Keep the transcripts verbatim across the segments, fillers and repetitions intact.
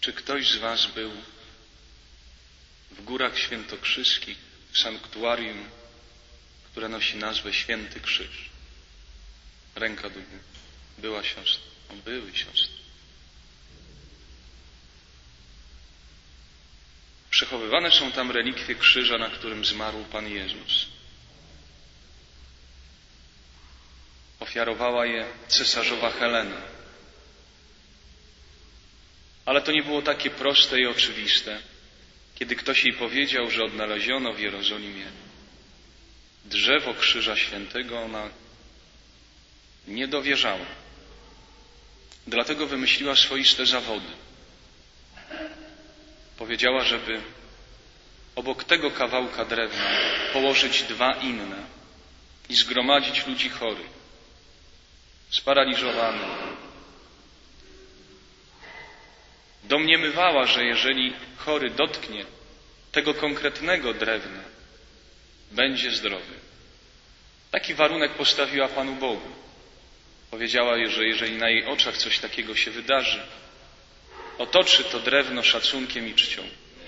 Czy ktoś z was był w Górach Świętokrzyskich, w sanktuarium, które nosi nazwę Święty Krzyż? Ręka do góry. Była siostra. O, były siostry. Przechowywane są tam relikwie krzyża, na którym zmarł Pan Jezus. Ofiarowała je cesarzowa Helena. Ale to nie było takie proste i oczywiste. Kiedy ktoś jej powiedział, że odnaleziono w Jerozolimie drzewo Krzyża Świętego, ona nie dowierzała. Dlatego wymyśliła swoiste zawody. Powiedziała, żeby obok tego kawałka drewna położyć dwa inne i zgromadzić ludzi chorych, sparaliżowanych. Domniemywała, że jeżeli chory dotknie tego konkretnego drewna, będzie zdrowy. Taki warunek postawiła Panu Bogu. Powiedziała, że jeżeli na jej oczach coś takiego się wydarzy, otoczy to drewno szacunkiem i czcią.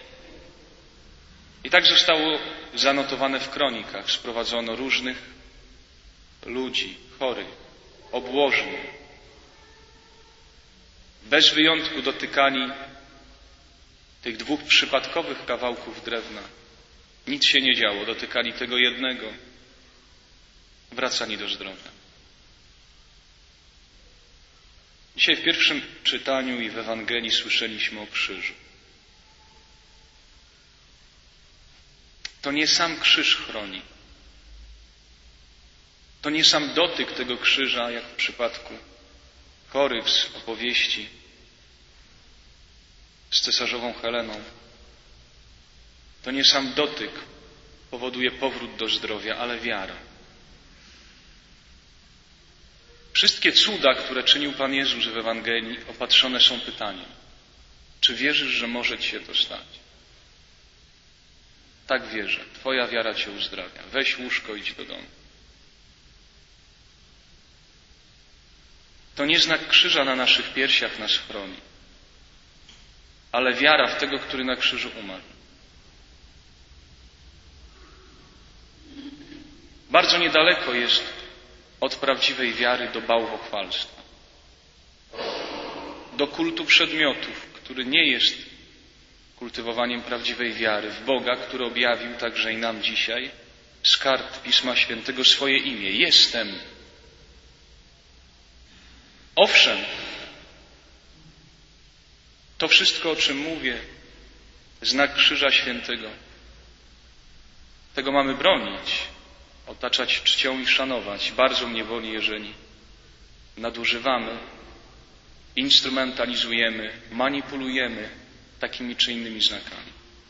I tak zostało zanotowane w kronikach. Sprowadzono różnych ludzi, chorych, obłożnych. Bez wyjątku dotykali tych dwóch przypadkowych kawałków drewna. Nic się nie działo. Dotykali tego jednego. Wracali do zdrowia. Dzisiaj w pierwszym czytaniu i w Ewangelii słyszeliśmy o krzyżu. To nie sam krzyż chroni. To nie sam dotyk tego krzyża, jak w przypadku chorych z opowieści z cesarzową Heleną. To nie sam dotyk powoduje powrót do zdrowia, ale wiara. Wszystkie cuda, które czynił Pan Jezus w Ewangelii, opatrzone są pytaniem: czy wierzysz, że może Ci się to stać? Tak wierzę. Twoja wiara Cię uzdrawia. Weź łóżko, idź do domu. To nie znak krzyża na naszych piersiach nas chroni, ale wiara w tego, który na krzyżu umarł. Bardzo niedaleko jest od prawdziwej wiary do bałwochwalstwa, do kultu przedmiotów, który nie jest kultywowaniem prawdziwej wiary w Boga, który objawił także i nam dzisiaj z kart Pisma Świętego swoje imię. Jestem. Owszem, to wszystko, o czym mówię, znak Krzyża Świętego, tego mamy bronić, otaczać czcią i szanować. Bardzo mnie boli, jeżeli nadużywamy, instrumentalizujemy, manipulujemy takimi czy innymi znakami.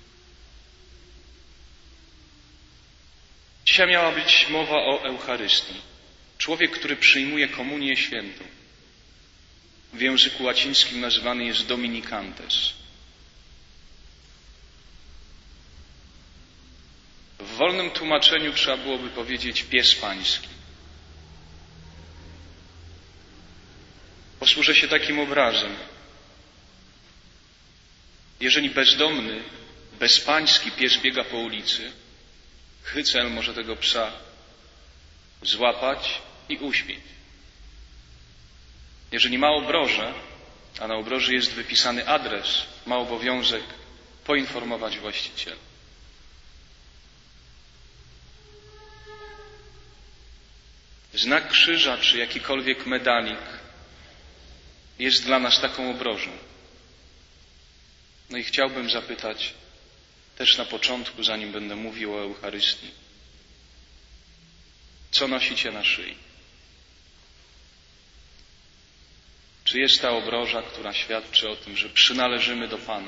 Dzisiaj miała być mowa o Eucharystii. Człowiek, który przyjmuje komunię świętą, w języku łacińskim nazywany jest Dominicantes. W wolnym tłumaczeniu trzeba byłoby powiedzieć pies pański. Posłużę się takim obrazem. Jeżeli bezdomny, bezpański pies biega po ulicy, hycel może tego psa złapać i uśpić. Jeżeli ma obroże, a na obroży jest wypisany adres, ma obowiązek poinformować właściciela. Znak krzyża czy jakikolwiek medalik jest dla nas taką obrożą. No i chciałbym zapytać też na początku, zanim będę mówił o Eucharystii, co nosicie na szyi? Czy jest ta obroża, która świadczy o tym, że przynależymy do Pana?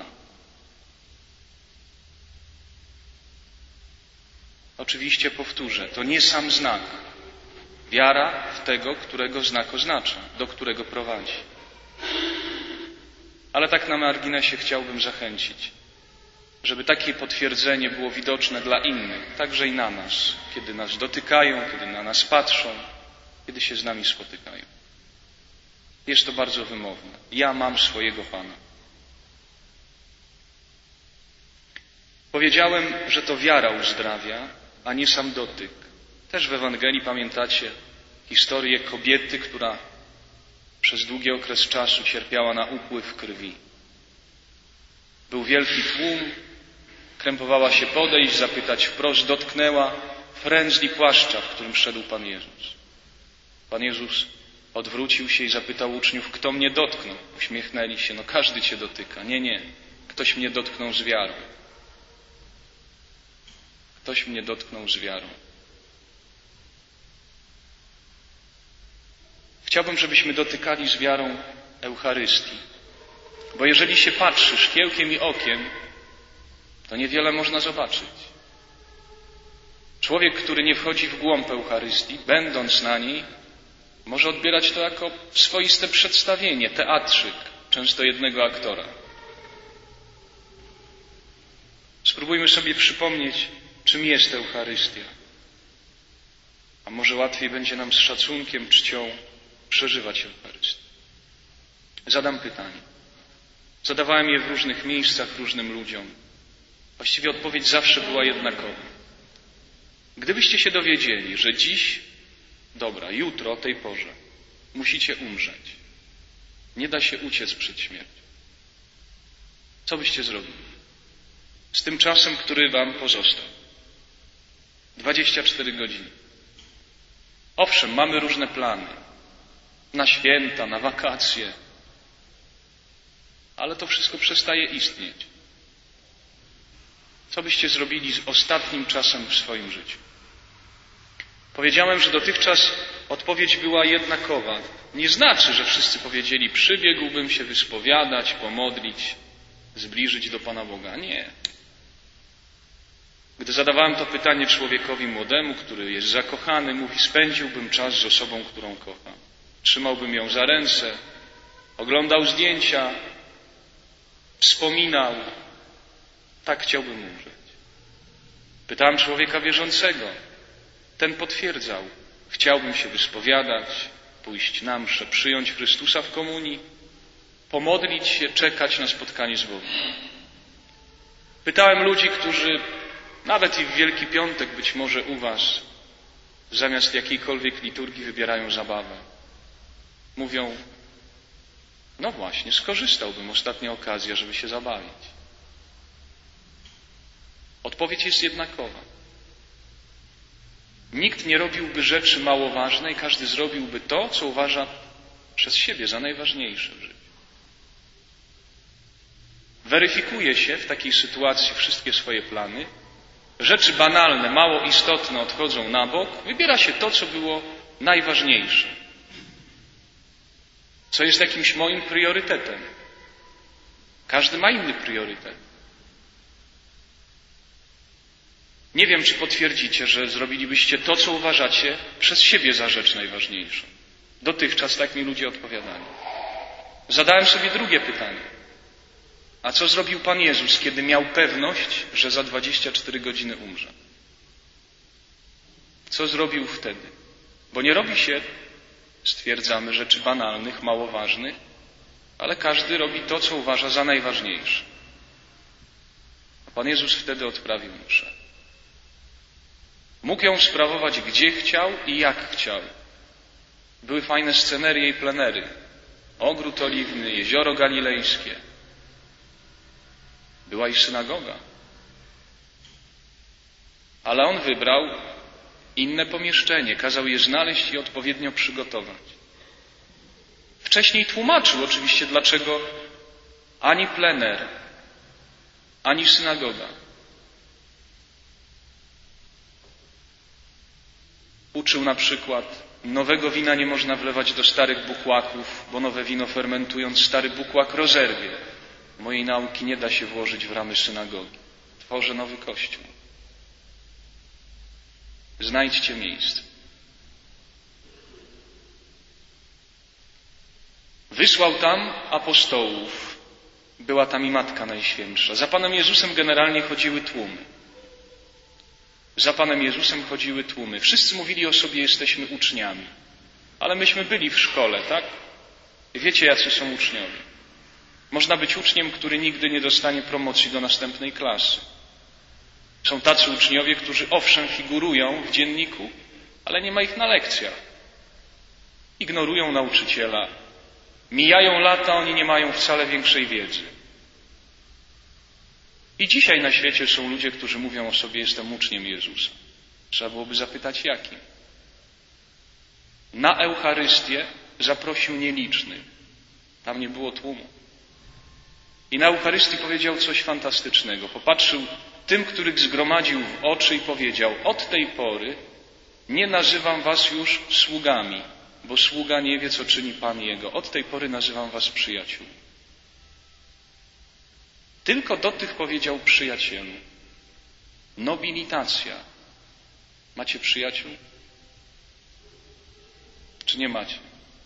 Oczywiście powtórzę, to nie sam znak. Wiara w tego, którego znak oznacza, do którego prowadzi. Ale tak na marginesie chciałbym zachęcić, żeby takie potwierdzenie było widoczne dla innych, także i na nas, kiedy nas dotykają, kiedy na nas patrzą, kiedy się z nami spotykają. Jest to bardzo wymowne. Ja mam swojego Pana. Powiedziałem, że to wiara uzdrawia, a nie sam dotyk. Też w Ewangelii pamiętacie historię kobiety, która przez długi okres czasu cierpiała na upływ krwi. Był wielki tłum, krępowała się podejść, zapytać wprost, dotknęła frędzli płaszcza, w którym szedł Pan Jezus. Pan Jezus odwrócił się i zapytał uczniów, kto mnie dotknął? Uśmiechnęli się, no każdy cię dotyka. Nie, nie, ktoś mnie dotknął z wiarą. Ktoś mnie dotknął z wiarą. Chciałbym, żebyśmy dotykali z wiarą Eucharystii. Bo jeżeli się patrzy szkiełkiem i okiem, to niewiele można zobaczyć. Człowiek, który nie wchodzi w głąb Eucharystii, będąc na niej, może odbierać to jako swoiste przedstawienie, teatrzyk, często jednego aktora. Spróbujmy sobie przypomnieć, czym jest Eucharystia. A może łatwiej będzie nam z szacunkiem, czcią przeżywać Eucharystię. Zadam pytanie. Zadawałem je w różnych miejscach różnym ludziom. Właściwie odpowiedź zawsze była jednakowa. Gdybyście się dowiedzieli, że dziś, dobra, jutro o tej porze musicie umrzeć, nie da się uciec przed śmiercią, co byście zrobili z tym czasem, który wam pozostał? dwadzieścia cztery godziny. Owszem, mamy różne plany. Na święta, na wakacje. Ale to wszystko przestaje istnieć. Co byście zrobili z ostatnim czasem w swoim życiu? Powiedziałem, że dotychczas odpowiedź była jednakowa. Nie znaczy, że wszyscy powiedzieli, przybiegłbym się wyspowiadać, pomodlić, zbliżyć do Pana Boga. Nie. Gdy zadawałem to pytanie człowiekowi młodemu, który jest zakochany, mówi, spędziłbym czas z osobą, którą kocham. Trzymałbym ją za ręce, oglądał zdjęcia, wspominał. Tak chciałbym umrzeć. Pytałem człowieka wierzącego. Ten potwierdzał. Chciałbym się wyspowiadać, pójść na mszę, przyjąć Chrystusa w komunii, pomodlić się, czekać na spotkanie z Bogiem. Pytałem ludzi, którzy nawet i w Wielki Piątek, być może u was, zamiast jakiejkolwiek liturgii wybierają zabawę. Mówią, no właśnie, skorzystałbym, ostatnia okazja, żeby się zabawić. Odpowiedź jest jednakowa. Nikt nie robiłby rzeczy mało ważnej, każdy zrobiłby to, co uważa przez siebie za najważniejsze w życiu. Weryfikuje się w takiej sytuacji wszystkie swoje plany. Rzeczy banalne, mało istotne odchodzą na bok. Wybiera się to, co było najważniejsze. Co jest jakimś moim priorytetem. Każdy ma inny priorytet. Nie wiem, czy potwierdzicie, że zrobilibyście to, co uważacie przez siebie za rzecz najważniejszą. Dotychczas tak mi ludzie odpowiadali. Zadałem sobie drugie pytanie. A co zrobił Pan Jezus, kiedy miał pewność, że za dwadzieścia cztery godziny umrze? Co zrobił wtedy? Bo nie robi się, stwierdzamy, rzeczy banalnych, mało ważnych, ale każdy robi to, co uważa za najważniejsze. A Pan Jezus wtedy odprawił mszę. Mógł ją sprawować gdzie chciał i jak chciał. Były fajne scenerie i plenery. Ogród oliwny, jezioro galilejskie. Była i synagoga. Ale on wybrał inne pomieszczenie, kazał je znaleźć i odpowiednio przygotować. Wcześniej tłumaczył oczywiście, dlaczego ani plener, ani synagoga. Uczył na przykład, nowego wina nie można wlewać do starych bukłaków, bo nowe wino fermentując stary bukłak rozerwie. Mojej nauki nie da się włożyć w ramy synagogi. Tworzę nowy kościół. Znajdźcie miejsce. Wysłał tam apostołów. Była tam i Matka Najświętsza. Za Panem Jezusem generalnie chodziły tłumy. Za Panem Jezusem chodziły tłumy. Wszyscy mówili o sobie, jesteśmy uczniami. Ale myśmy byli w szkole, tak? I wiecie, jacy są uczniowie. Można być uczniem, który nigdy nie dostanie promocji do następnej klasy. Są tacy uczniowie, którzy owszem figurują w dzienniku, ale nie ma ich na lekcjach. Ignorują nauczyciela. Mijają lata, oni nie mają wcale większej wiedzy. I dzisiaj na świecie są ludzie, którzy mówią o sobie: jestem uczniem Jezusa. Trzeba byłoby zapytać, jakim. Na Eucharystię zaprosił nielicznych. Tam nie było tłumu. I na Eucharystii powiedział coś fantastycznego. Popatrzył tym, których zgromadził, w oczy i powiedział: od tej pory nie nazywam was już sługami, bo sługa nie wie, co czyni Pan jego. Od tej pory nazywam was przyjaciół. Tylko do tych powiedział: przyjacielu. Nobilitacja. Macie przyjaciół? Czy nie macie?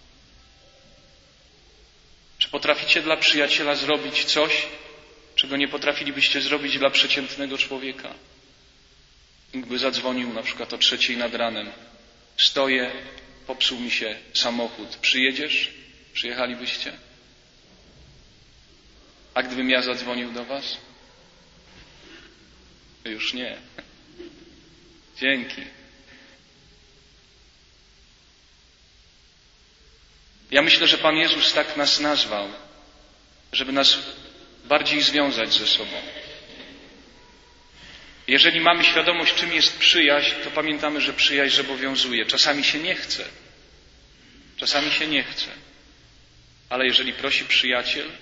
Czy potraficie dla przyjaciela zrobić coś, czego nie potrafilibyście zrobić dla przeciętnego człowieka? Gdyby zadzwonił na przykład o trzeciej nad ranem: stoję, popsuł mi się samochód, przyjedziesz? Przyjechalibyście? A gdybym ja zadzwonił do was? Już nie. Dzięki. Ja myślę, że Pan Jezus tak nas nazwał, żeby nas bardziej związać ze sobą. Jeżeli mamy świadomość, czym jest przyjaźń, to pamiętamy, że przyjaźń zobowiązuje. Czasami się nie chce. Czasami się nie chce. Ale jeżeli prosi przyjaciel,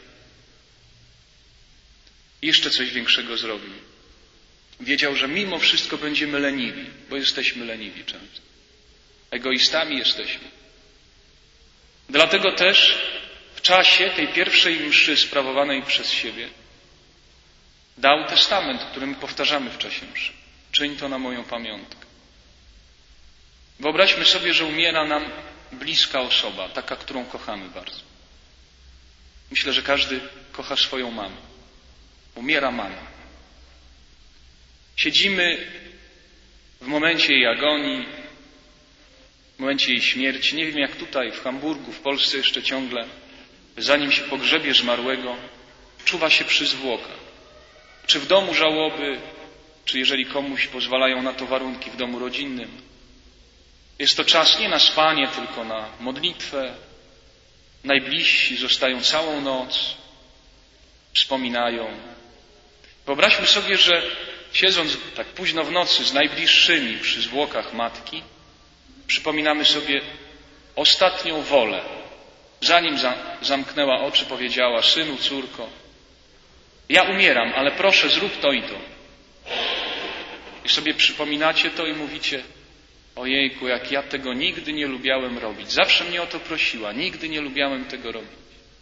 jeszcze coś większego zrobił. Wiedział, że mimo wszystko będziemy leniwi, bo jesteśmy leniwi często. Egoistami jesteśmy. Dlatego też w czasie tej pierwszej mszy sprawowanej przez siebie dał testament, który my powtarzamy w czasie mszy. Czyń to na moją pamiątkę. Wyobraźmy sobie, że umiera nam bliska osoba, taka, którą kochamy bardzo. Myślę, że każdy kocha swoją mamę. Umiera mama. Siedzimy w momencie jej agonii, w momencie jej śmierci. Nie wiem jak tutaj, w Hamburgu, w Polsce jeszcze ciągle, zanim się pogrzebie zmarłego, czuwa się przy zwłokach. Czy w domu żałoby, czy jeżeli komuś pozwalają na to warunki w domu rodzinnym. Jest to czas nie na spanie, tylko na modlitwę. Najbliżsi zostają całą noc, wspominają. Wyobraźmy sobie, że siedząc tak późno w nocy z najbliższymi przy zwłokach matki, przypominamy sobie ostatnią wolę. Zanim zamknęła oczy, powiedziała: synu, córko, ja umieram, ale proszę, zrób to i to. I sobie przypominacie to i mówicie: ojejku, jak ja tego nigdy nie lubiałem robić. Zawsze mnie o to prosiła, nigdy nie lubiałem tego robić.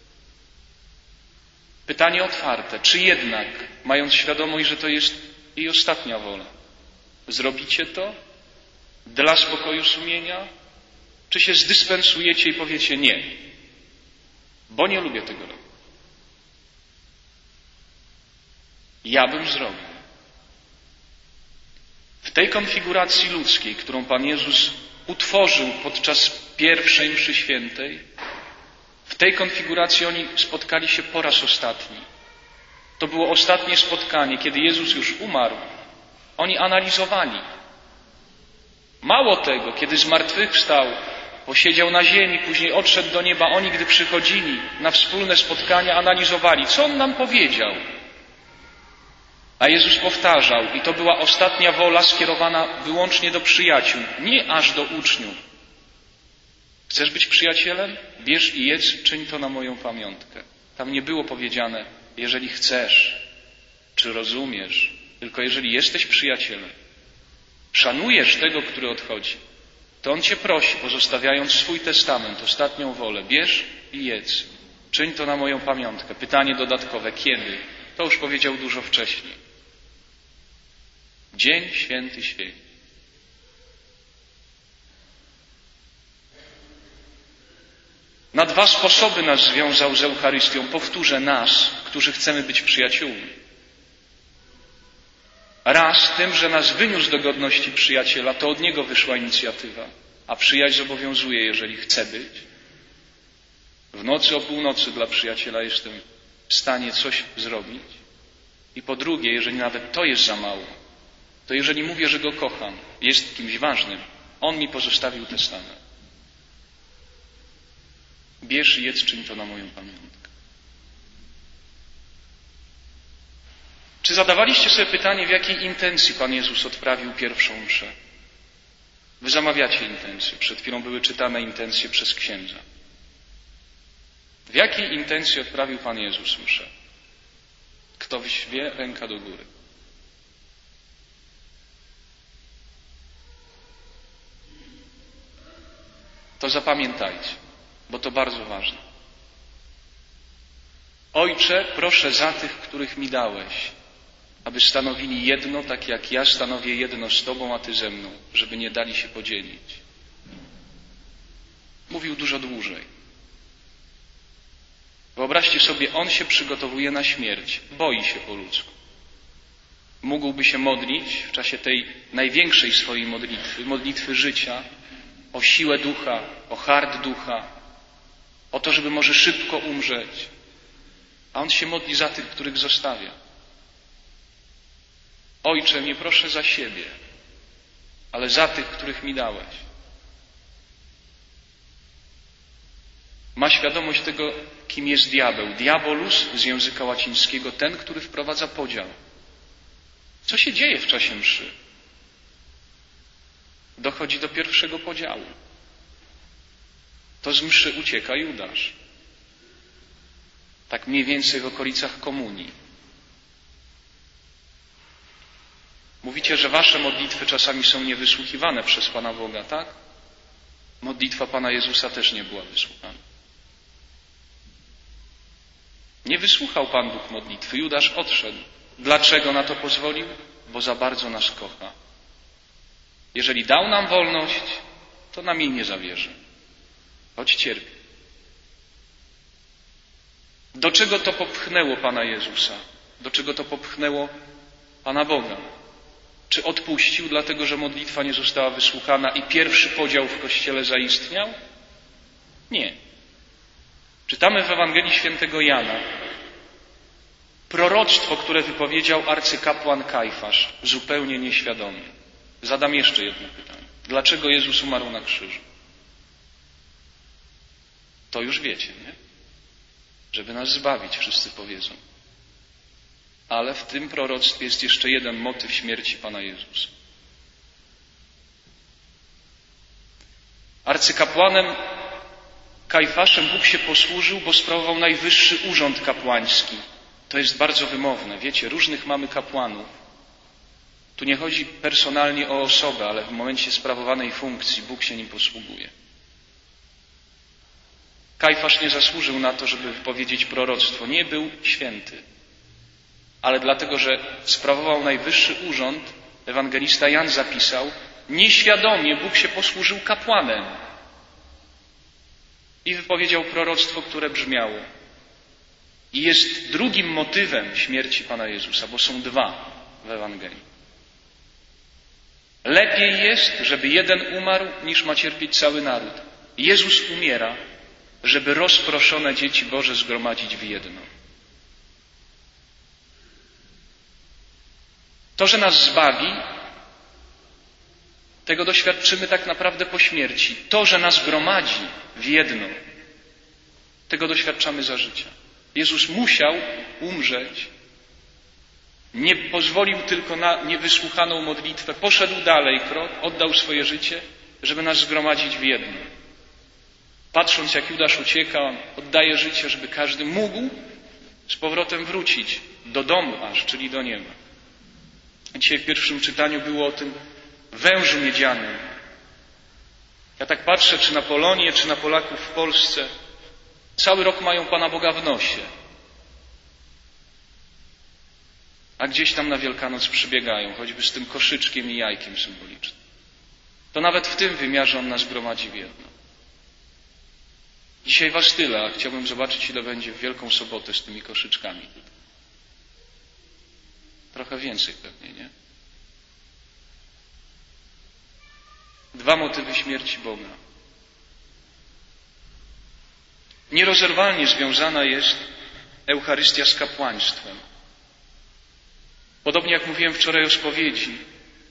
Pytanie otwarte, czy jednak, mając świadomość, że to jest jej ostatnia wola, zrobicie to dla spokoju sumienia, czy się zdyspensujecie i powiecie: nie, bo nie lubię tego robić. Ja bym zrobił. W tej konfiguracji ludzkiej, którą Pan Jezus utworzył podczas pierwszej mszy świętej, w tej konfiguracji oni spotkali się po raz ostatni. To było ostatnie spotkanie, kiedy Jezus już umarł. Oni analizowali. Mało tego, kiedy zmartwychwstał, posiedział na ziemi, później odszedł do nieba, oni, gdy przychodzili na wspólne spotkania, analizowali, co On nam powiedział. A Jezus powtarzał, i to była ostatnia wola skierowana wyłącznie do przyjaciół, nie aż do uczniów. Chcesz być przyjacielem? Bierz i jedz, czyń to na moją pamiątkę. Tam nie było powiedziane, jeżeli chcesz, czy rozumiesz, tylko jeżeli jesteś przyjacielem, szanujesz tego, który odchodzi, to On cię prosi, pozostawiając swój testament, ostatnią wolę, bierz i jedz, czyń to na moją pamiątkę. Pytanie dodatkowe, kiedy? To już powiedział dużo wcześniej. Dzień święty święci. Na dwa sposoby nas związał z Eucharystią. Powtórzę, nas, którzy chcemy być przyjaciółmi. Raz tym, że nas wyniósł do godności przyjaciela, to od niego wyszła inicjatywa, a przyjaźń zobowiązuje, jeżeli chce być. W nocy o północy dla przyjaciela jestem w stanie coś zrobić. I po drugie, jeżeli nawet to jest za mało, to jeżeli mówię, że Go kocham, jest kimś ważnym, On mi pozostawił testament. Bierz i jedz, czyń to na moją pamiątkę. Czy zadawaliście sobie pytanie, w jakiej intencji Pan Jezus odprawił pierwszą mszę? Wy zamawiacie intencje. Przed chwilą były czytane intencje przez księdza. W jakiej intencji odprawił Pan Jezus mszę? Ktoś wie? Ręka do góry. To zapamiętajcie, bo to bardzo ważne. Ojcze, proszę za tych, których mi dałeś, aby stanowili jedno, tak jak ja stanowię jedno z Tobą, a Ty ze mną, żeby nie dali się podzielić. Mówił dużo dłużej. Wyobraźcie sobie, On się przygotowuje na śmierć, boi się po ludzku. Mógłby się modlić w czasie tej największej swojej modlitwy, modlitwy życia, o siłę ducha, o hart ducha, o to, żeby może szybko umrzeć. A On się modli za tych, których zostawia. Ojcze, nie proszę za siebie, ale za tych, których mi dałeś. Ma świadomość tego, kim jest diabeł. Diabolus z języka łacińskiego, ten, który wprowadza podział. Co się dzieje w czasie mszy? Dochodzi do pierwszego podziału. To z mszy ucieka Judasz. Tak mniej więcej w okolicach komunii. Mówicie, że wasze modlitwy czasami są niewysłuchiwane przez Pana Boga, tak? Modlitwa Pana Jezusa też nie była wysłuchana. Nie wysłuchał Pan Bóg modlitwy. Judasz odszedł. Dlaczego na to pozwolił? Bo za bardzo nas kocha. Jeżeli dał nam wolność, to nam jej nie zabierze. Choć cierpi. Do czego to popchnęło Pana Jezusa? Do czego to popchnęło Pana Boga? Czy odpuścił, dlatego że modlitwa nie została wysłuchana i pierwszy podział w Kościele zaistniał? Nie. Czytamy w Ewangelii Świętego Jana proroctwo, które wypowiedział arcykapłan Kajfasz, zupełnie nieświadomie. Zadam jeszcze jedno pytanie. Dlaczego Jezus umarł na krzyżu? To już wiecie, nie? Żeby nas zbawić, wszyscy powiedzą. Ale w tym proroctwie jest jeszcze jeden motyw śmierci Pana Jezusa. Arcykapłanem Kajfaszem Bóg się posłużył, bo sprawował najwyższy urząd kapłański. To jest bardzo wymowne. Wiecie, różnych mamy kapłanów. Tu nie chodzi personalnie o osobę, ale w momencie sprawowanej funkcji Bóg się nim posługuje. Kajfasz nie zasłużył na to, żeby wypowiedzieć proroctwo. Nie był święty. Ale dlatego, że sprawował najwyższy urząd, ewangelista Jan zapisał, nieświadomie Bóg się posłużył kapłanem. I wypowiedział proroctwo, które brzmiało. I jest drugim motywem śmierci Pana Jezusa, bo są dwa w Ewangelii. Lepiej jest, żeby jeden umarł, niż ma cierpieć cały naród. Jezus umiera, żeby rozproszone dzieci Boże zgromadzić w jedno. To, że nas zbawi, tego doświadczymy tak naprawdę po śmierci. To, że nas gromadzi w jedno, tego doświadczamy za życia. Jezus musiał umrzeć. Nie pozwolił tylko na niewysłuchaną modlitwę. Poszedł dalej krok, oddał swoje życie, żeby nas zgromadzić w jedno. Patrząc, jak Judasz ucieka, on oddaje życie, żeby każdy mógł z powrotem wrócić do domu aż, czyli do nieba. Dzisiaj w pierwszym czytaniu było o tym wężu miedzianym. Ja tak patrzę, czy na Polonię, czy na Polaków w Polsce. Cały rok mają Pana Boga w nosie. A gdzieś tam na Wielkanoc przybiegają, choćby z tym koszyczkiem i jajkiem symbolicznym. To nawet w tym wymiarze On nas gromadzi w jedno. Dzisiaj was tyle, a chciałbym zobaczyć, ile będzie w Wielką Sobotę z tymi koszyczkami. Trochę więcej pewnie, nie? Dwa motywy śmierci Boga. Nierozerwalnie związana jest Eucharystia z kapłaństwem. Podobnie jak mówiłem wczoraj o spowiedzi,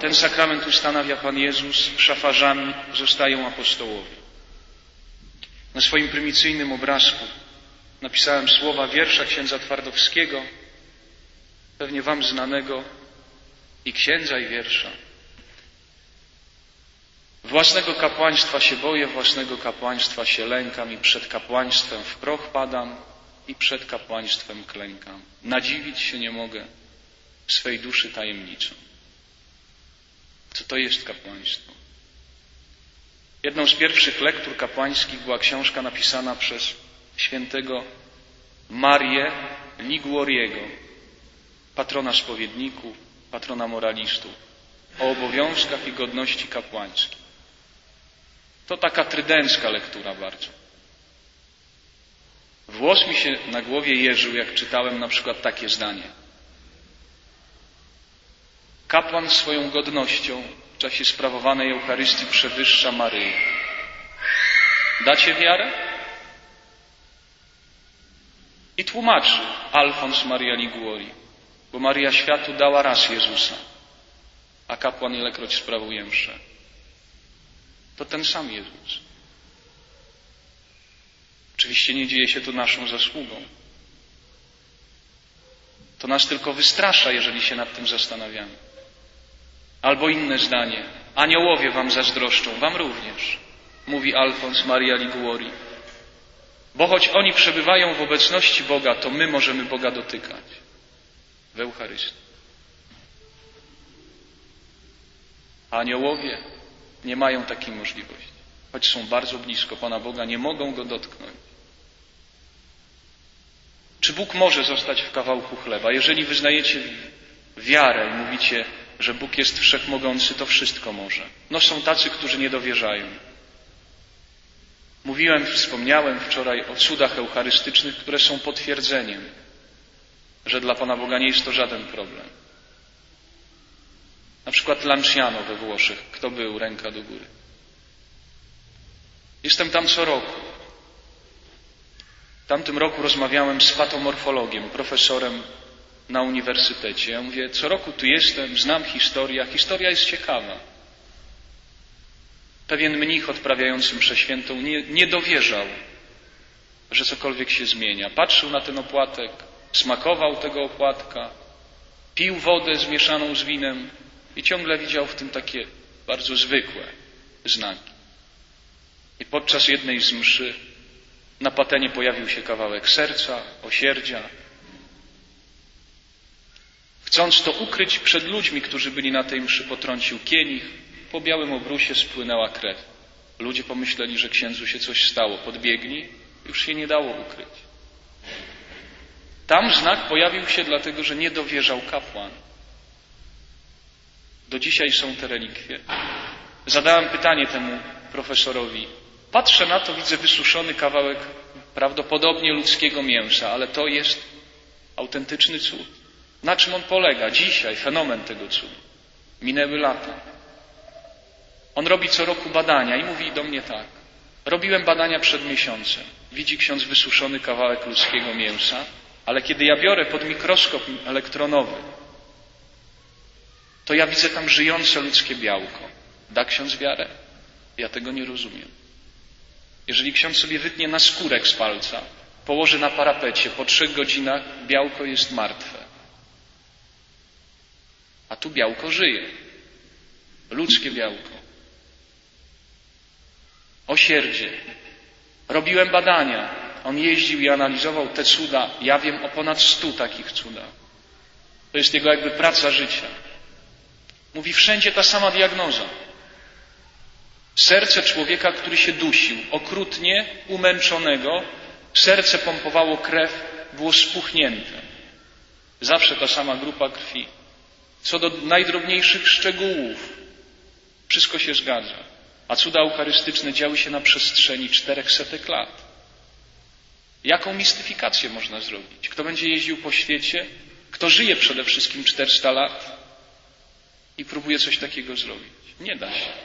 ten sakrament ustanawia Pan Jezus, szafarzami zostają apostołowie. Na swoim prymicyjnym obrazku napisałem słowa wiersza księdza Twardowskiego, pewnie wam znanego, i księdza, i wiersza. Własnego kapłaństwa się boję, własnego kapłaństwa się lękam i przed kapłaństwem w proch padam i przed kapłaństwem klękam. Nadziwić się nie mogę swej duszy tajemniczą. Co to jest kapłaństwo? Jedną z pierwszych lektur kapłańskich była książka napisana przez świętego Marię Liguoriego, patrona spowiedników, patrona moralistów, o obowiązkach i godności kapłańskiej. To taka trydencka lektura bardzo. Włos mi się na głowie jeżył, jak czytałem na przykład takie zdanie. Kapłan swoją godnością w czasie sprawowanej Eucharystii przewyższa Maryję. Dacie wiarę? I tłumaczy Alfons Maria Liguori, bo Maria światu dała raz Jezusa, a kapłan ilekroć sprawuje mszę. To ten sam Jezus. Oczywiście nie dzieje się to naszą zasługą. To nas tylko wystrasza, jeżeli się nad tym zastanawiamy. Albo inne zdanie. Aniołowie wam zazdroszczą, wam również, mówi Alfons Maria Liguori. Bo choć oni przebywają w obecności Boga, to my możemy Boga dotykać w Eucharystii. A aniołowie nie mają takiej możliwości. Choć są bardzo blisko Pana Boga, nie mogą Go dotknąć. Czy Bóg może zostać w kawałku chleba? Jeżeli wyznajecie wiarę i mówicie, że Bóg jest wszechmogący, to wszystko może. No są tacy, którzy nie dowierzają. Mówiłem, wspomniałem wczoraj o cudach eucharystycznych, które są potwierdzeniem, że dla Pana Boga nie jest to żaden problem. Na przykład Lanciano we Włoszech. Kto był? Ręka do góry. Jestem tam co roku. W tamtym roku rozmawiałem z patomorfologiem, profesorem na uniwersytecie. Ja mówię, co roku tu jestem, znam historię, a historia jest ciekawa. Pewien mnich odprawiający mszę świętą nie, nie dowierzał, że cokolwiek się zmienia. Patrzył na ten opłatek, smakował tego opłatka, pił wodę zmieszaną z winem i ciągle widział w tym takie bardzo zwykłe znaki. I podczas jednej z mszy na patenie pojawił się kawałek serca, osierdzia. Chcąc to ukryć przed ludźmi, którzy byli na tej mszy, potrącił kielich. Po białym obrusie spłynęła krew. Ludzie pomyśleli, że księdzu się coś stało. Podbiegli, już się nie dało ukryć. Tam znak pojawił się dlatego, że nie dowierzał kapłan. Do dzisiaj są te relikwie. Zadałem pytanie temu profesorowi. Patrzę na to, widzę wysuszony kawałek prawdopodobnie ludzkiego mięsa, ale to jest autentyczny cud. Na czym on polega? Dzisiaj fenomen tego cudu. Minęły lata. On robi co roku badania i mówi do mnie tak. Robiłem badania przed miesiącem. Widzi ksiądz wysuszony kawałek ludzkiego mięsa, ale kiedy ja biorę pod mikroskop elektronowy, to ja widzę tam żyjące ludzkie białko. Da ksiądz wiarę? Ja tego nie rozumiem. Jeżeli ksiądz sobie wytnie naskórek z palca, położy na parapecie, po trzech godzinach białko jest martwe. A tu białko żyje. Ludzkie białko. Osierdzie. Robiłem badania. On jeździł i analizował te cuda. Ja wiem o ponad stu takich cudach. To jest jego jakby praca życia. Mówi wszędzie ta sama diagnoza. Serce człowieka, który się dusił, okrutnie umęczonego, serce pompowało krew, było spuchnięte. Zawsze ta sama grupa krwi. Co do najdrobniejszych szczegółów, wszystko się zgadza. A cuda eucharystyczne działy się na przestrzeni czterech setek lat. Jaką mistyfikację można zrobić? Kto będzie jeździł po świecie? Kto żyje przede wszystkim czterysta lat i próbuje coś takiego zrobić? Nie da się.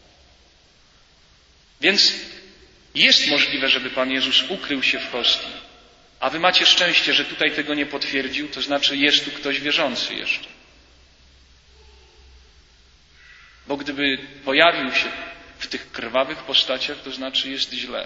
Więc jest możliwe, żeby Pan Jezus ukrył się w hostii. A wy macie szczęście, że tutaj tego nie potwierdził, to znaczy jest tu ktoś wierzący jeszcze. Bo gdyby pojawił się w tych krwawych postaciach, to znaczy jest źle.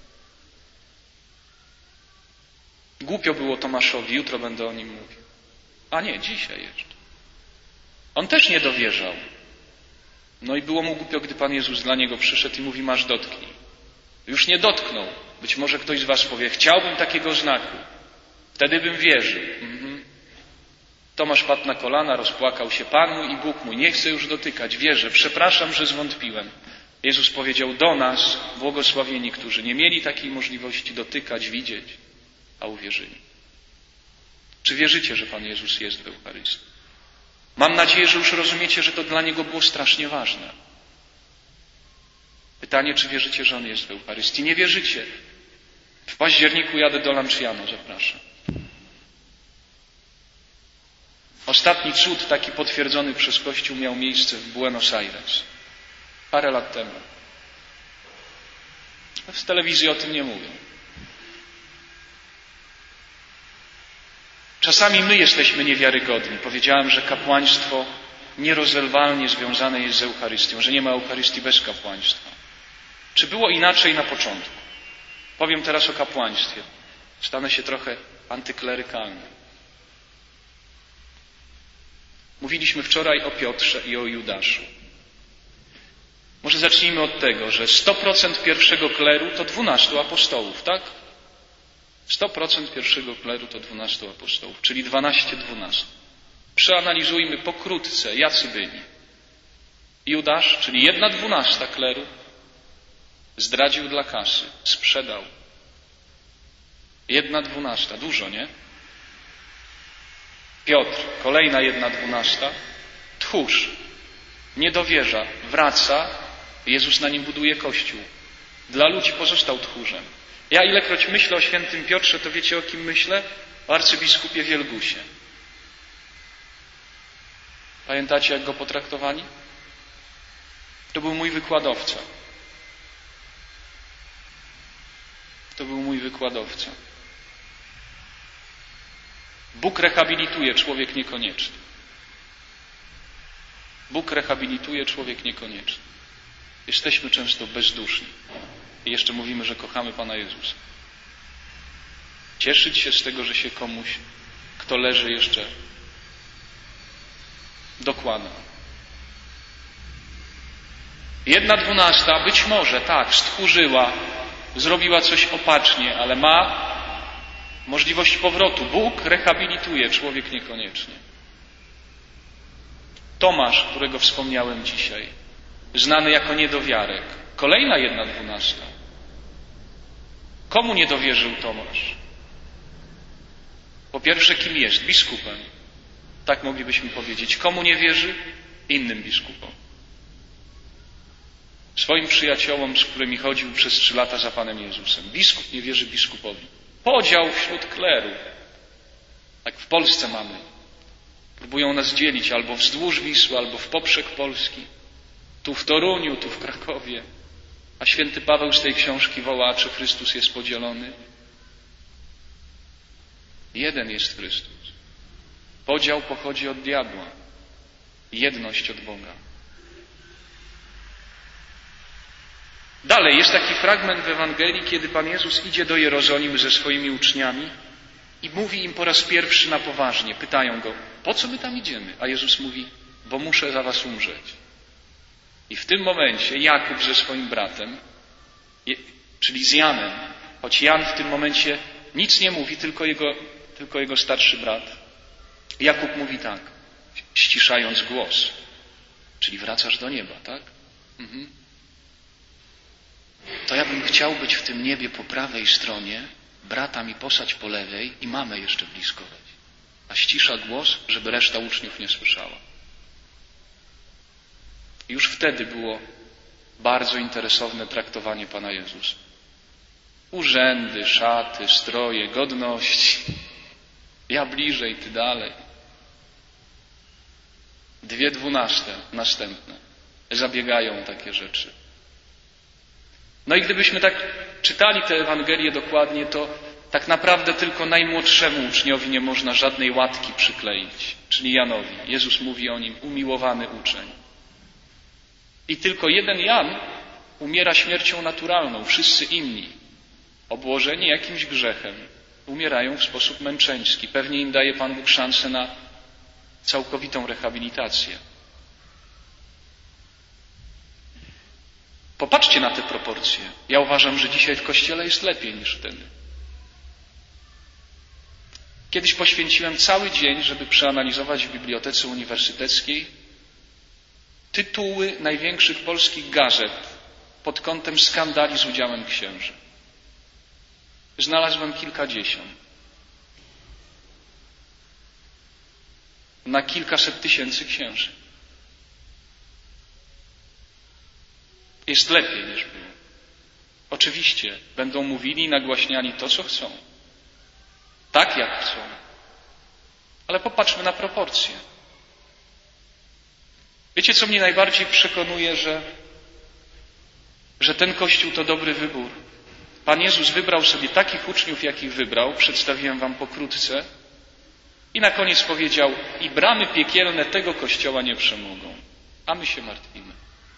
Głupio było Tomaszowi, jutro będę o nim mówił. A nie, dzisiaj jeszcze. On też nie dowierzał. No i było mu głupio, gdy Pan Jezus dla niego przyszedł i mówi, masz dotknij. Już nie dotknął. Być może ktoś z was powie, chciałbym takiego znaku. Wtedy bym wierzył. Mhm. Tomasz padł na kolana, rozpłakał się, Pan mój i Bóg mój, nie chcę już dotykać, wierzę, przepraszam, że zwątpiłem. Jezus powiedział do nas, błogosławieni, którzy nie mieli takiej możliwości dotykać, widzieć, a uwierzyli. Czy wierzycie, że Pan Jezus jest w Eucharystii? Mam nadzieję, że już rozumiecie, że to dla Niego było strasznie ważne. Pytanie, czy wierzycie, że On jest w Eucharystii? Nie wierzycie. W październiku jadę do Lanciano, zapraszam. Ostatni cud, taki potwierdzony przez Kościół, miał miejsce w Buenos Aires. Parę lat temu. W telewizji o tym nie mówią. Czasami my jesteśmy niewiarygodni. Powiedziałem, że kapłaństwo nierozerwalnie związane jest z Eucharystią, że nie ma Eucharystii bez kapłaństwa. Czy było inaczej na początku? Powiem teraz o kapłaństwie. Stanę się trochę antyklerykalny. Mówiliśmy wczoraj o Piotrze i o Judaszu. Może zacznijmy od tego, że sto procent pierwszego kleru to dwunastu apostołów, tak? sto procent pierwszego kleru to dwunastu apostołów, czyli dwanaście dwunastu. Przeanalizujmy pokrótce, jacy byli. Judasz, czyli jedna dwunasta kleru, zdradził dla kasy, sprzedał. Jedna dwunasta, dużo, nie? Piotr, kolejna jedna dwunasta, tchórz, nie dowierza, wraca, Jezus na nim buduje Kościół. Dla ludzi pozostał tchórzem. Ja ilekroć myślę o świętym Piotrze, to wiecie, o kim myślę? O arcybiskupie Wielgusie. Pamiętacie, jak go potraktowali? To był mój wykładowca. To był mój wykładowca. Bóg rehabilituje, człowiek niekoniecznie. Bóg rehabilituje, człowiek niekoniecznie. Jesteśmy często bezduszni. I jeszcze mówimy, że kochamy Pana Jezusa. Cieszyć się z tego, że się komuś, kto leży, jeszcze dokłada. Jedna dwunasta, być może, tak, stchórzyła, zrobiła coś opacznie, ale ma możliwość powrotu. Bóg rehabilituje, człowiek niekoniecznie. Tomasz, którego wspomniałem dzisiaj, znany jako niedowiarek. Kolejna jedna dwunasta. Komu nie dowierzył Tomasz? Po pierwsze, kim jest? Biskupem. Tak moglibyśmy powiedzieć. Komu nie wierzy? Innym biskupom. Swoim przyjaciołom, z którymi chodził przez trzy lata za Panem Jezusem. Biskup nie wierzy biskupowi. Podział wśród kleru. Tak w Polsce mamy. Próbują nas dzielić albo wzdłuż Wisły, albo w poprzek Polski. Tu w Toruniu, tu w Krakowie. A święty Paweł z tej książki woła, czy Chrystus jest podzielony? Jeden jest Chrystus. Podział pochodzi od diabła. Jedność od Boga. Dalej jest taki fragment w Ewangelii, kiedy Pan Jezus idzie do Jerozolimy ze swoimi uczniami i mówi im po raz pierwszy na poważnie. Pytają go, po co my tam idziemy? A Jezus mówi, bo muszę za was umrzeć. I w tym momencie Jakub ze swoim bratem, czyli z Janem, choć Jan w tym momencie nic nie mówi, tylko jego, tylko jego starszy brat, Jakub mówi tak, ściszając głos, czyli wracasz do nieba, tak? Mhm. To ja bym chciał być w tym niebie po prawej stronie, brata mi posać po lewej i mamę jeszcze blisko weź. A ścisza głos, żeby reszta uczniów nie słyszała. Już wtedy było bardzo interesowne traktowanie Pana Jezusa. Urzędy, szaty, stroje, godności. Ja bliżej, ty dalej. Dwie dwunaste następne zabiegają o takie rzeczy. No i gdybyśmy tak czytali tę Ewangelię dokładnie, to tak naprawdę tylko najmłodszemu uczniowi nie można żadnej łatki przykleić, czyli Janowi. Jezus mówi o nim umiłowany uczeń. I tylko jeden Jan umiera śmiercią naturalną. Wszyscy inni, obłożeni jakimś grzechem, umierają w sposób męczeński. Pewnie im daje Pan Bóg szansę na całkowitą rehabilitację. Popatrzcie na te proporcje. Ja uważam, że dzisiaj w Kościele jest lepiej niż wtedy. Kiedyś poświęciłem cały dzień, żeby przeanalizować w Bibliotece Uniwersyteckiej tytuły największych polskich gazet pod kątem skandali z udziałem księży. Znalazłem kilkadziesiąt. Na kilkaset tysięcy księży. Jest lepiej niż było. Oczywiście będą mówili i nagłaśniali to, co chcą. Tak, jak chcą. Ale popatrzmy na proporcje. Wiecie, co mnie najbardziej przekonuje, że, że ten Kościół to dobry wybór. Pan Jezus wybrał sobie takich uczniów, jakich wybrał. Przedstawiłem wam pokrótce. I na koniec powiedział: i bramy piekielne tego Kościoła nie przemogą. A my się martwimy.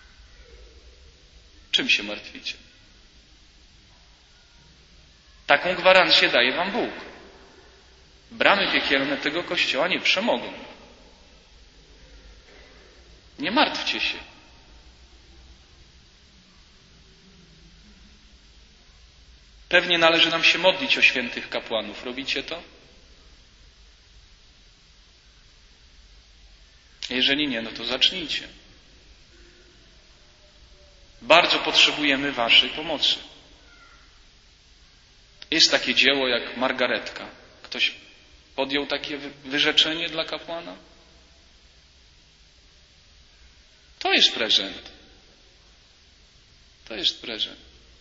Czym się martwicie? Taką gwarancję daje wam Bóg. Bramy piekielne tego Kościoła nie przemogą. Nie martwcie się. Pewnie należy nam się modlić o świętych kapłanów. Robicie to? Jeżeli nie, no to zacznijcie. Bardzo potrzebujemy waszej pomocy. Jest takie dzieło jak Margaretka. Ktoś podjął takie wyrzeczenie dla kapłana? To jest prezent. To jest prezent.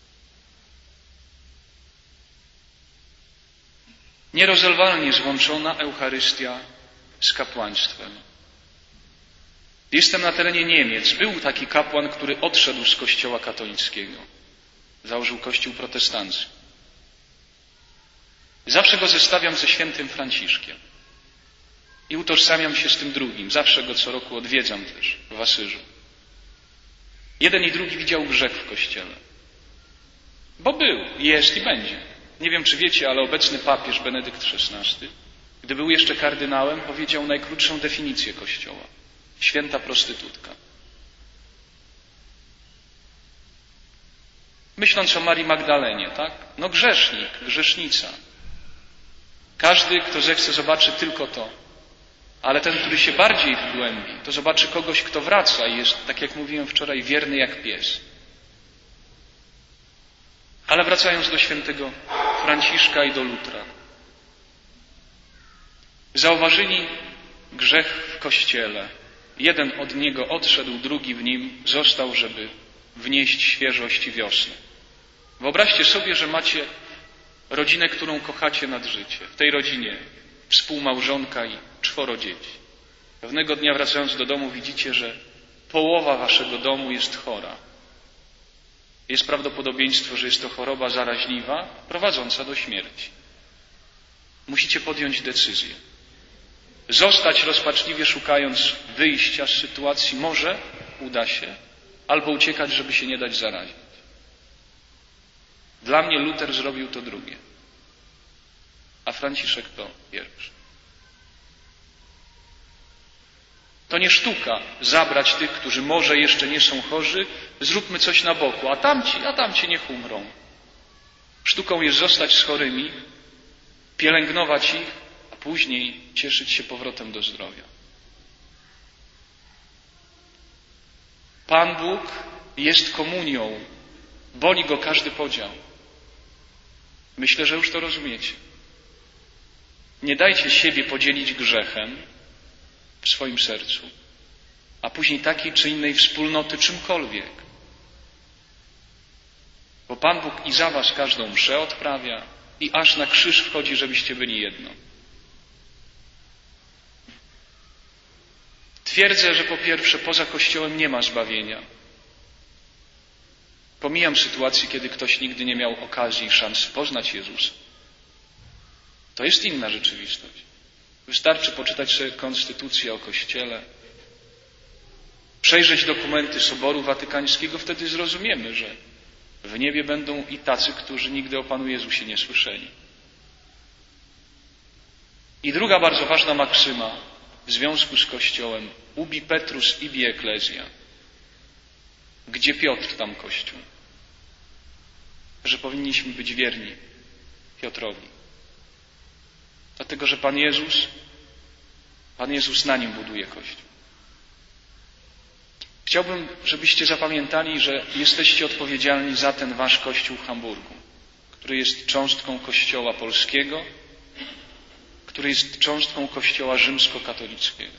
Nierozerwalnie złączona Eucharystia z kapłaństwem. Jestem na terenie Niemiec. Był taki kapłan, który odszedł z kościoła katolickiego. Założył kościół protestancki. Zawsze go zestawiam ze świętym Franciszkiem. I utożsamiam się z tym drugim. Zawsze go co roku odwiedzam też w Asyżu. Jeden i drugi widział grzech w kościele. Bo był, jest i będzie. Nie wiem, czy wiecie, ale obecny papież Benedykt szesnasty, gdy był jeszcze kardynałem, powiedział najkrótszą definicję kościoła. Święta prostytutka. Myśląc o Marii Magdalenie, tak? No grzesznik, grzesznica. Każdy, kto zechce, zobaczy tylko to. Ale ten, który się bardziej wgłębi, to zobaczy kogoś, kto wraca i jest, tak jak mówiłem wczoraj, wierny jak pies. Ale wracając do świętego Franciszka i do Lutra. Zauważyli grzech w Kościele. Jeden od niego odszedł, drugi w nim został, żeby wnieść świeżość i wiosnę. Wyobraźcie sobie, że macie rodzinę, którą kochacie nad życie. W tej rodzinie współmałżonka i czworo dzieci. Pewnego dnia wracając do domu widzicie, że połowa waszego domu jest chora. Jest prawdopodobieństwo, że jest to choroba zaraźliwa, prowadząca do śmierci. Musicie podjąć decyzję. Zostać rozpaczliwie szukając wyjścia z sytuacji, może uda się, albo uciekać, żeby się nie dać zarazić. Dla mnie Luter zrobił to drugie, a Franciszek to pierwsze. To nie sztuka zabrać tych, którzy może jeszcze nie są chorzy, zróbmy coś na boku, a tamci, a tamci niech umrą. Sztuką jest zostać z chorymi, pielęgnować ich, a później cieszyć się powrotem do zdrowia. Pan Bóg jest komunią, boli Go każdy podział. Myślę, że już to rozumiecie. Nie dajcie siebie podzielić grzechem w swoim sercu, a później takiej czy innej wspólnoty czymkolwiek. Bo Pan Bóg i za was każdą mszę odprawia i aż na krzyż wchodzi, żebyście byli jedno. Twierdzę, że po pierwsze poza Kościołem nie ma zbawienia. Pomijam sytuację, kiedy ktoś nigdy nie miał okazji i szans poznać Jezusa. To jest inna rzeczywistość. Wystarczy poczytać sobie konstytucję o Kościele. przejrzeć dokumenty Soboru Watykańskiego, wtedy zrozumiemy, że w niebie będą i tacy, którzy nigdy o Panu Jezusie nie słyszeli. I druga bardzo ważna maksyma w związku z Kościołem: ubi Petrus ibi ecclesia. Gdzie Piotr, tam Kościół. Że powinniśmy być wierni Piotrowi. Dlatego, że Pan Jezus, Pan Jezus na nim buduje Kościół. Chciałbym, żebyście zapamiętali, że jesteście odpowiedzialni za ten wasz Kościół w Hamburgu, który jest cząstką Kościoła polskiego, który jest cząstką Kościoła rzymskokatolickiego.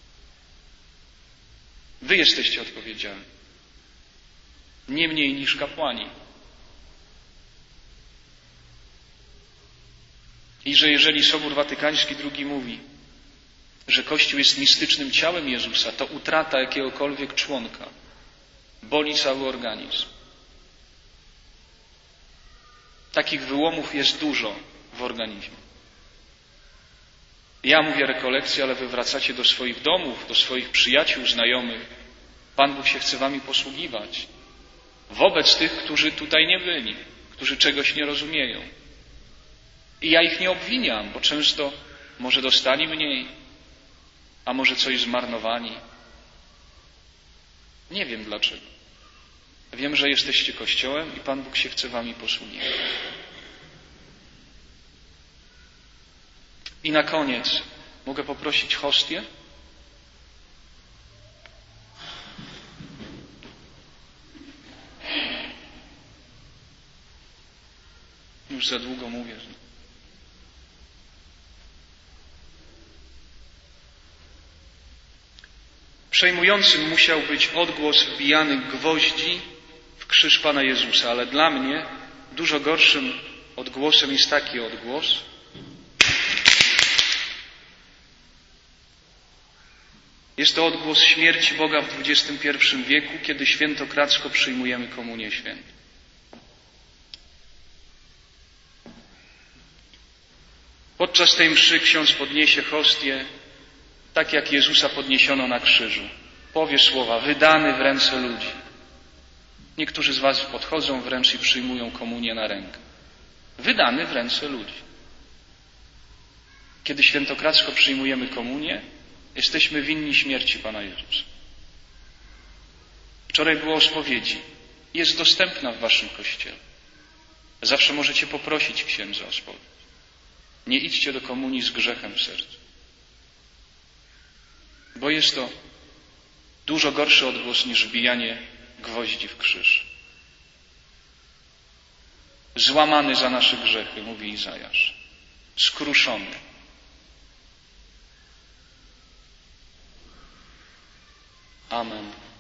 Wy jesteście odpowiedzialni. Nie mniej niż kapłani. I że jeżeli Sobór Watykański drugi mówi, że Kościół jest mistycznym ciałem Jezusa, to utrata jakiegokolwiek członka boli cały organizm. Takich wyłomów jest dużo w organizmie. Ja mówię rekolekcje, ale wy wracacie do swoich domów, do swoich przyjaciół, znajomych. Pan Bóg się chce wami posługiwać wobec tych, którzy tutaj nie byli, którzy czegoś nie rozumieją. I ja ich nie obwiniam, bo często może dostali mniej, a może coś zmarnowali. Nie wiem dlaczego. Wiem, że jesteście Kościołem i Pan Bóg się chce wami posługiwać. I na koniec mogę poprosić hostię? Już za długo mówię. Przejmującym musiał być odgłos wbijanych gwoździ w krzyż Pana Jezusa, ale dla mnie dużo gorszym odgłosem jest taki odgłos. Jest to odgłos śmierci Boga w dwudziestym pierwszym wieku, kiedy świętokradzko przyjmujemy Komunię Świętą. Podczas tej mszy ksiądz podniesie hostię, tak jak Jezusa podniesiono na krzyżu. Powie słowa: wydany w ręce ludzi. Niektórzy z was podchodzą wręcz i przyjmują komunię na rękę. Wydany w ręce ludzi. Kiedy świętokradzko przyjmujemy komunię, jesteśmy winni śmierci Pana Jezusa. Wczoraj było o spowiedzi. Jest dostępna w waszym kościele. Zawsze możecie poprosić księdza o spowiedź. Nie idźcie do komunii z grzechem w sercu. Bo jest to dużo gorszy odgłos niż wbijanie gwoździ w krzyż. Złamany za nasze grzechy, mówi Izajasz. Skruszony. Amen.